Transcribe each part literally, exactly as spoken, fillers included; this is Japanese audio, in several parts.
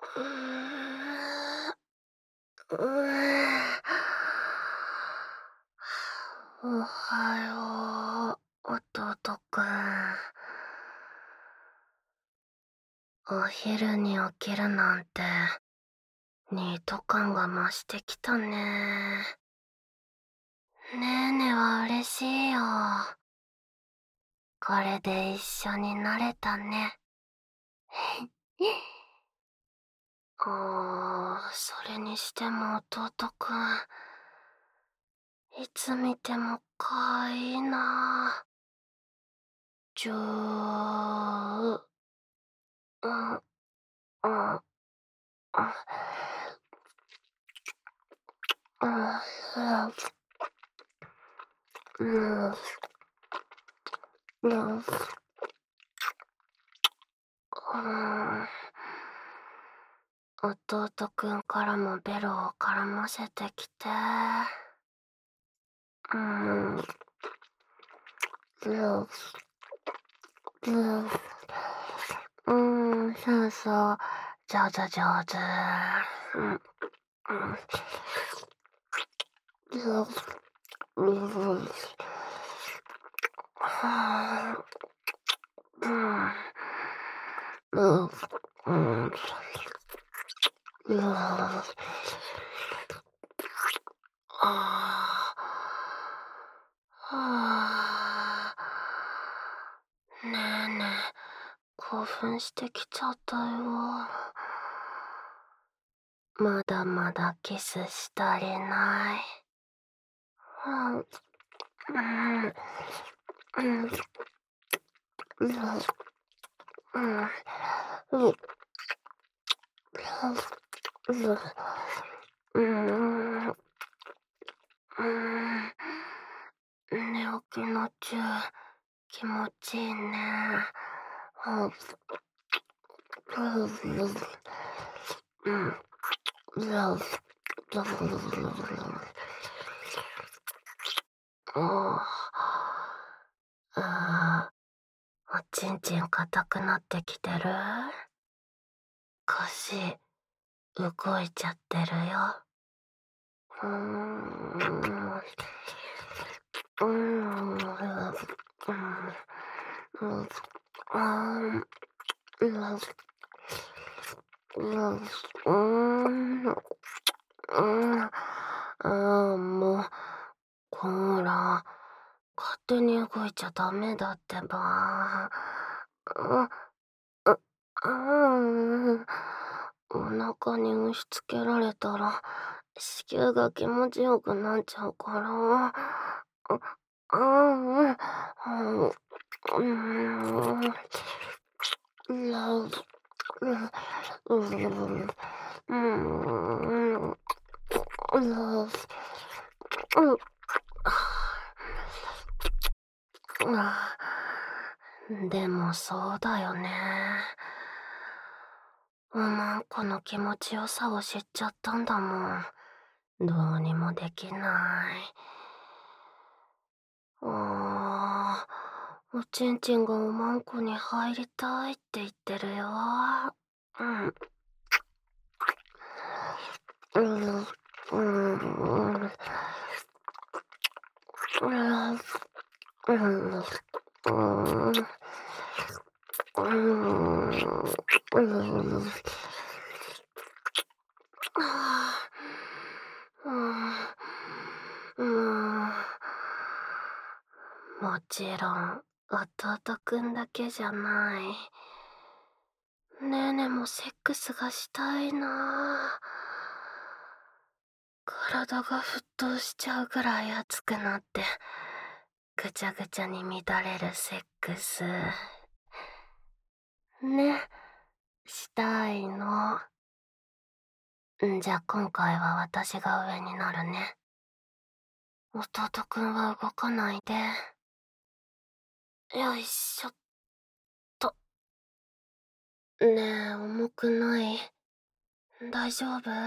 うーん、うーおはよう、弟くん。お昼に起きるなんて、ニート感が増してきたね。ねえねは嬉しいよ。これで一緒になれたね。あー、それにしても弟くん、いつ見てもかわいいな。じゅー、うん、うん、うん、うん、うん、うん、うん、弟くんからもベロを絡ませてきて。うん、うん、うん、うん、そうそう。上手上手。うん、うん、うん、うん、はあ、うん、うん、うん、うん、ああ、はあ。ねえねえ、興奮してきちゃったよ。まだまだキスしたりない。うん、うん、うん、うん、うん、うん、うん、うん、寝起きのチュー、気持ちいいね。うん、うん、あー、おちんちん硬くなってきてる？腰、動いちゃってるよ。うーん。うーん。うん。あー、うん。うん。うーん。うん。ああ、もう、こら、勝手に動いちゃダメだってば。あ、あ、あー、お腹に押し付けられたら、子宮が気持ちよくなっちゃうから。あ、あー、うん、うん、うん、うん、うん、うん、でもそうだよね。おまんこの気持ちよさを知っちゃったんだもん。どうにもできない。あー、おちんちんがおまんこに入りたいって言ってるよ。うん。うん。うん。うん。うん。うん。うん。うん。ああ、うん、もちろん、弟くんだけじゃない。ねえねえもセックスがしたいな。体が沸騰しちゃうぐらい熱くなって、ぐちゃぐちゃに乱れるセックス。ね、したいの。んじゃあ今回は私が上になるね。弟くんは動かないで。よいしょっと。ねえ、重くない？大丈夫？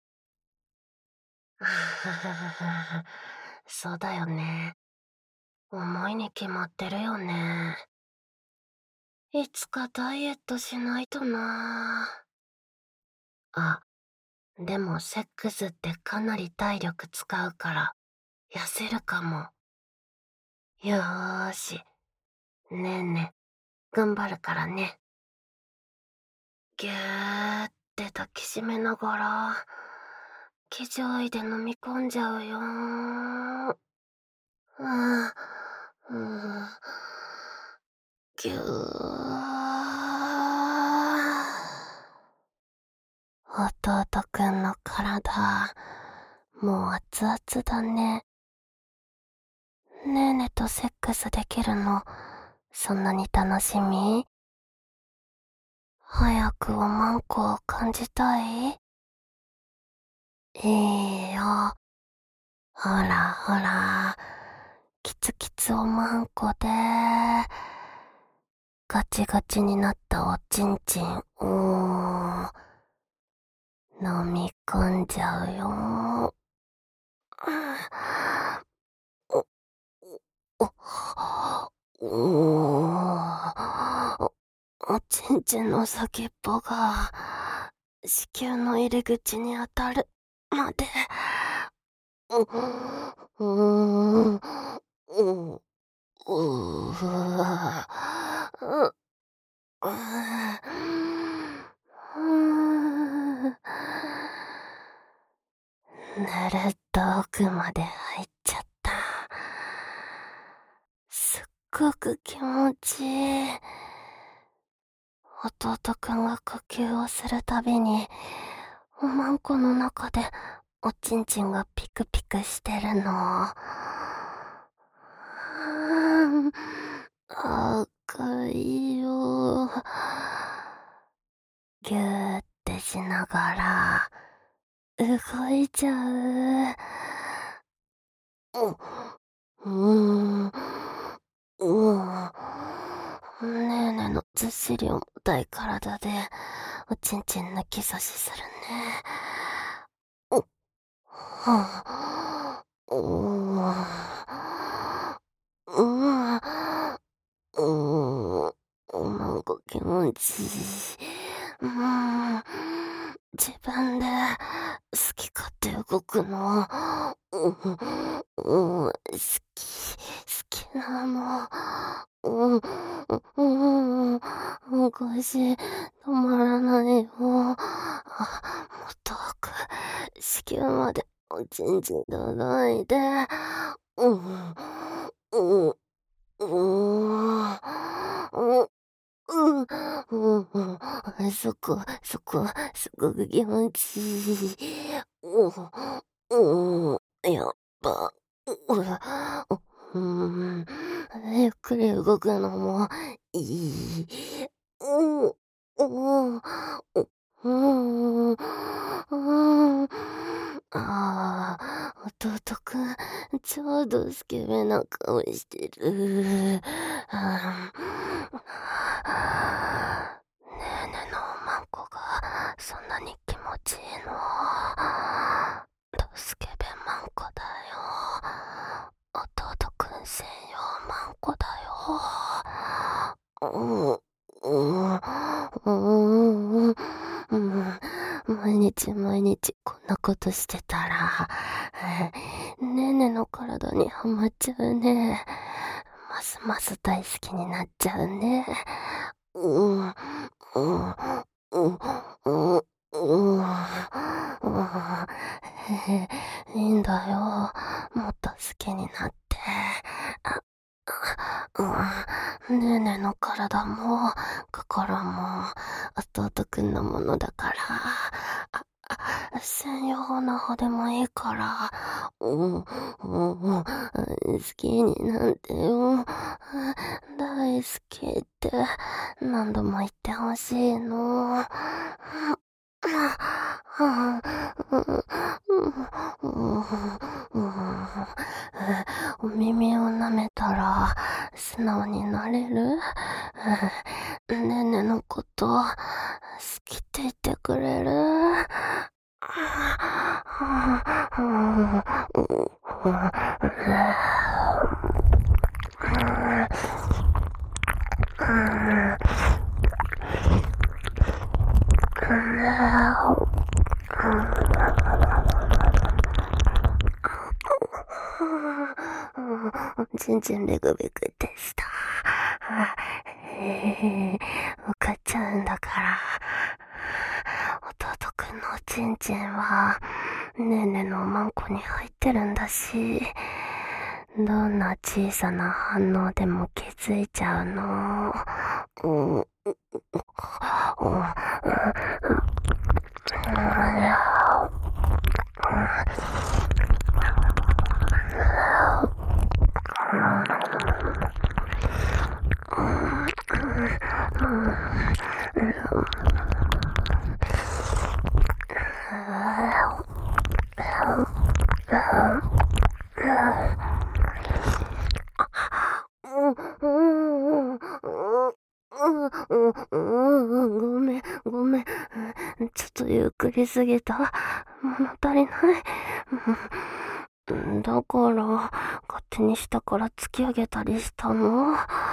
あはははそうだよね。重いに決まってるよね。いつかダイエットしないとな。 あ、でもセックスってかなり体力使うから痩せるかも。よーし。ねえねえ、頑張るからね。ぎゅーって抱きしめながら、気上位で飲み込んじゃうよー。うん、うん、ぎゅー。弟くんの体、もう熱々だね。ねえねえとセックスできるの、そんなに楽しみ？早くおまんこを感じたい？いいよ。ほらほら、キツキツおまんこで、ガチガチになったおちんちんを飲み込んじゃうよ。お、お、お、おちんちんの先っぽが子宮の入り口に当たるまで、う、う、う、う、うわ、う、う、ぬるっと奥まで入っちゃった。すっごく気持ちいい。弟くんが呼吸をするたびに、おまんこの中でおちんちんがピクピクしてるの。うーん、赤いよ。ぎゅーってしながら、動いちゃう。う、うーん、うーん。ねえねえのずっしり重たい体で、おちんちん抜き差しするね。う、はぁ、うーん、うーん、うーん、なんか気持ちいい。うーん、自分で好き勝手動くの、うん、うん、好き、好きなの。うん、うん、うん、おかしい、止まらないよ。あ、もっと遠く、子宮までおちんちん叩いて。うん、うん、うん、うん。うん、うんうん、そこ、そこ、すごく気持ちいい。うん、うん、やっぱ、うん、ゆっくり動くのもいい。うん、うん、うん、うん。ああ、弟くん、ちょうどスケベな顔してる。ああ、ねえねえのおまんこがそんなに気持ちいいの？スケベまんこだよ。弟くん専用まんこだよ。うん、うん、うん、うん、毎日毎日こんなことしてたら、ねえねえの体にはまっちゃうね。ますます大好きになっちゃうね。うん、うん、うん、うん、うん、うん、いいんだよ。もっと好きになって。うん、ねえねえの体も心も弟くんのものだから、あ、あ、専用な方でもいいから、うん、うん、好きになってよ。大好きって何度も言ってほしいの。お耳を舐めたら素直になれる？ねえねえのこと好きって言ってくれる？ ちんちんベクベクでした。えー、向かっちゃうんだから。弟くんのおちんちんはねーねのおまんこに入ってるんだし、どんな小さな反応でも気づいちゃうの。うんうんごめん、ごめん。ちょっとゆっくりすぎた。物足りない。だから、勝手に下から突き上げたりしたの。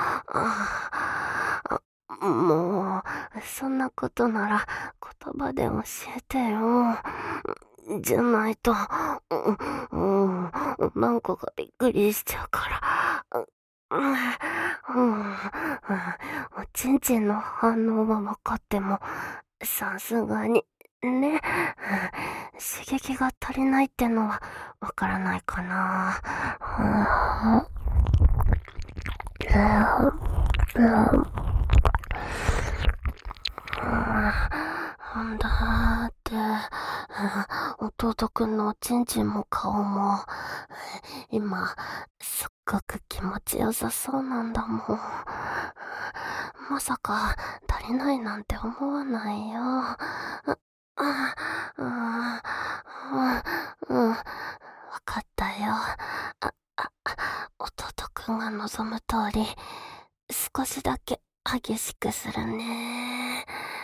あもう、そんなことなら言葉で教えてよ。じゃないと、うん、うん、マンコがびっくりしちゃうから。うん、うん、おちんちんの反応は分かっても、さすがに、ね、刺激が足りないってのは分からないかな。だって、弟くんのおちんちんも顔も、今、すっごく気持ちよさそうなんだもん。まさか、足りないなんて思わないよ。うん、わかったよ。あ、あ、弟くんが望む通り、少しだけ激しくするね。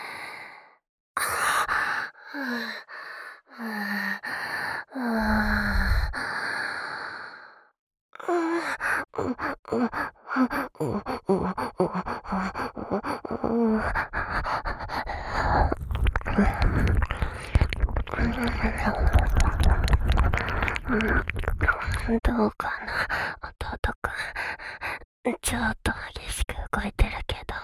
どうかな、弟くん。ちょっと激しく動いてるけど。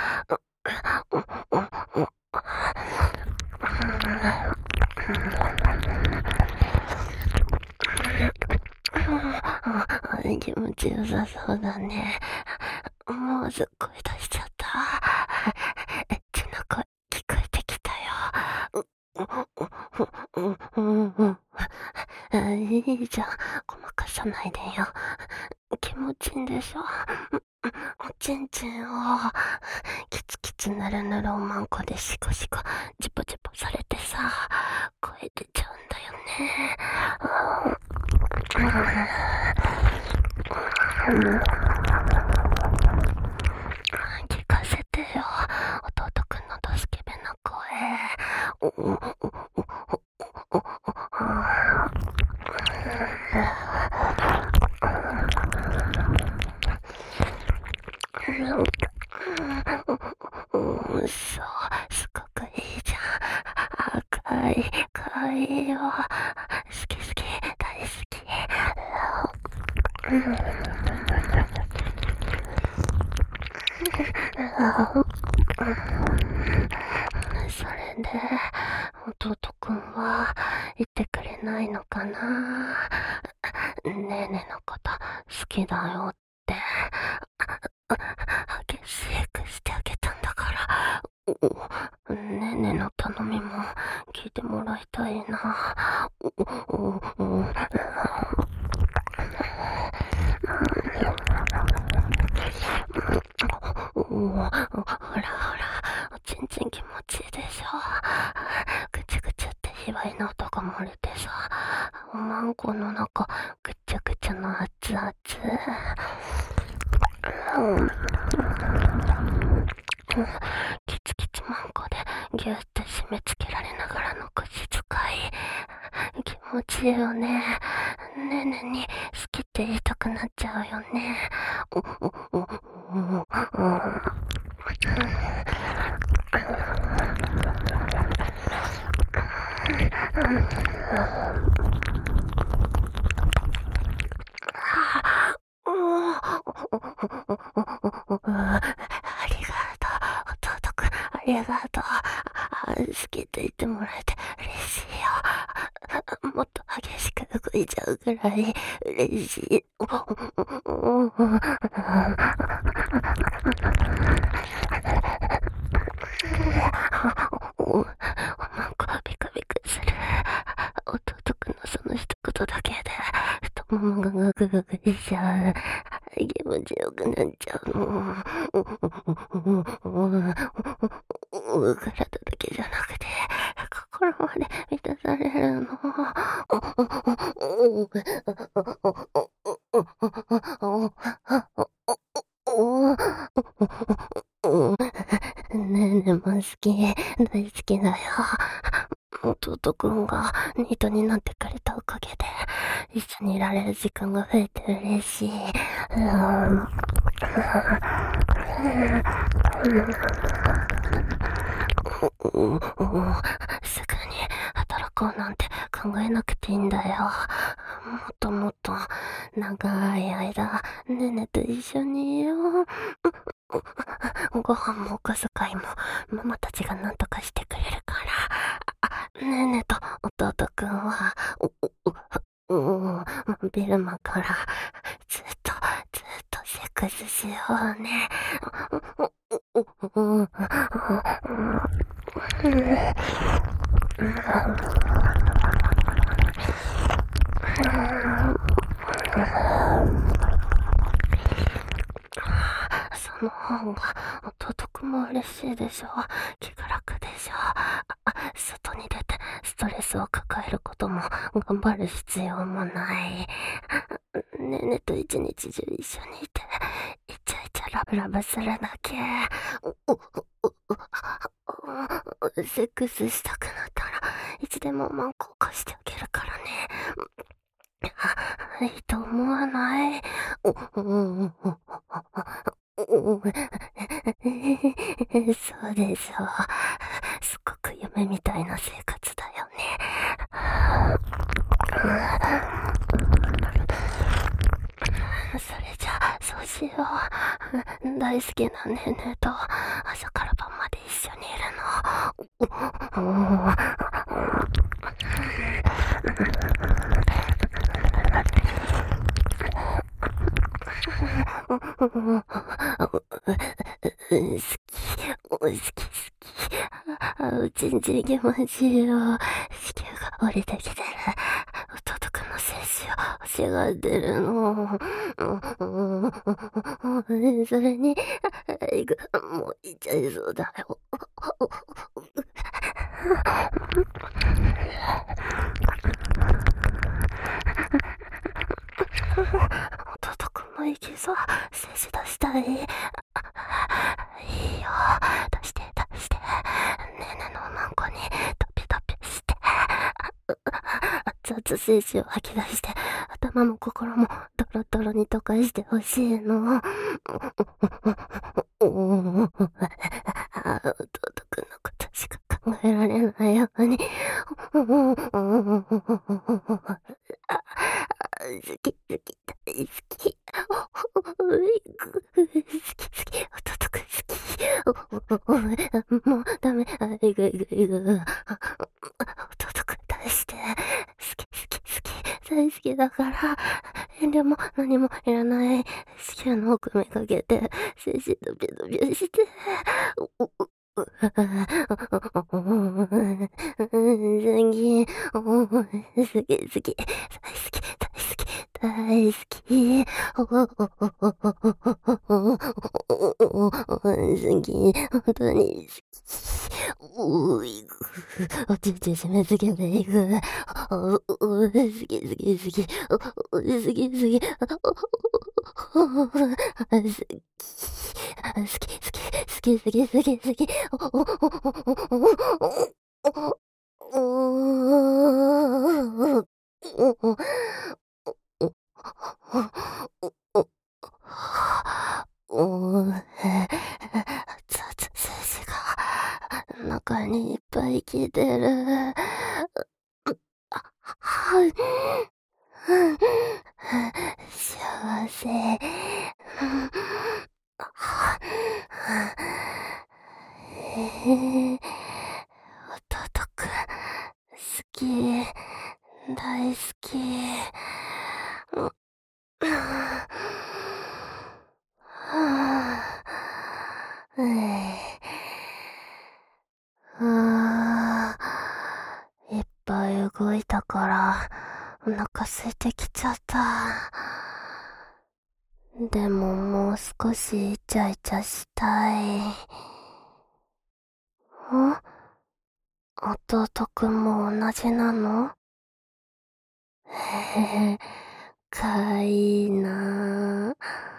気持ちよさそうだね。もうすっごい出しちゃった。エッチな声聞こえてきたよ。うんうんうんうん。いいじゃん。ごまかさないでよ。気持ちいいんでしょ。おちんちんをキツキツぬるぬるおまんこでシコシコジポジポされてさ、声出ちゃうんだよね。聞かせてよ、弟くんのドスケベな声。そう、すごくいいじゃん。赤い、かわいいよ。好き好き、大好き。それで、弟くんは言ってくれないのかな。ねえねえのこと好きだよって。激しくしてあげたんだから。ねえねえの頼みも聞いてもらいたいな。ほらほら、おちんちん気持ちいいでしょ。ぐちゅぐちゅって卑猥な音が漏れてさ、おまんこの中ぐちゃぐちゃの熱々。うん、キツキツマンコでギューって締め付けられながらの口使い、気持ちいいよね。ねえねえに好きって言いたくなっちゃうよね。 うん。ありがとう。弟くん、ありがとう。あ、好きと言ってもらえて嬉しいよ。もっと激しく動いちゃうぐらい嬉しい。お、なんかビクビクする。弟くんのその一言だけで太ももがガクガクしちゃう。気持ちよくなっちゃうの。体だけじゃなくて心まで満たされるの。ねえねえも好き、大好きだよ。弟くんがニートになってくれたおかげで一緒にいられる時間が増えて嬉しい。うん。うんうん、すぐに働こうなんて考えなくていいんだよ。もっともっと長い間ねねと一緒にいよう。ご飯もお小遣いもママたちが何とかしてくれるから。ねねと弟くんはうううビルマからずっとずっとセックスしようね。その方が弟くんも嬉しいでしょ。気が楽でしょ。外に出てストレスを抱えることも頑張る必要もない。ねねと一日中一緒にいてイチャイチャラブラブするだけ。セックスしたくなったらいつでもマンコ貸してあげるからね。いいと思わない？そうでしょう。すごく夢みたいな生活だよね。それじゃあそうしよう。大好きなねねと朝から晩まで一緒にいるの。好き、好き、好き。あ、うちんち気持ちいいよ。子宮が降りてきてる。弟くんの精子を欲しがってるの。それに、もういっちゃいそうだよ。弟くんもいけそう。精子出したい。いいよ。出して、出して。ねえねえのおまんこに、トピトピして。熱々精子を吐き出して、頭も心もドロドロに溶かしてほしいの。弟くんのことしか考えられないように。好き好き大好き。好き好き弟くん好き。もうダメ。いぐいぐいぐ。弟くん出して。好き好き好き大好きだから遠慮も何もいらない。子宮の奥めがけて精子ドビドビして。好き。好き好き大好き大好き大好き。好き本当に好き。ういぐおちち締め付けていく。好き好き好き好き好き好き好き好き好き好き。おー、熱々精子が中にいっぱい生きてる。 幸せ。ええ、弟くん、好き、大好き。うはあ、うえあー、いっぱい動いたからお腹空いてきちゃった。でももう少しイチャイチャしたい。ん、弟くんも同じなの？へへへ、かわいいなぁ。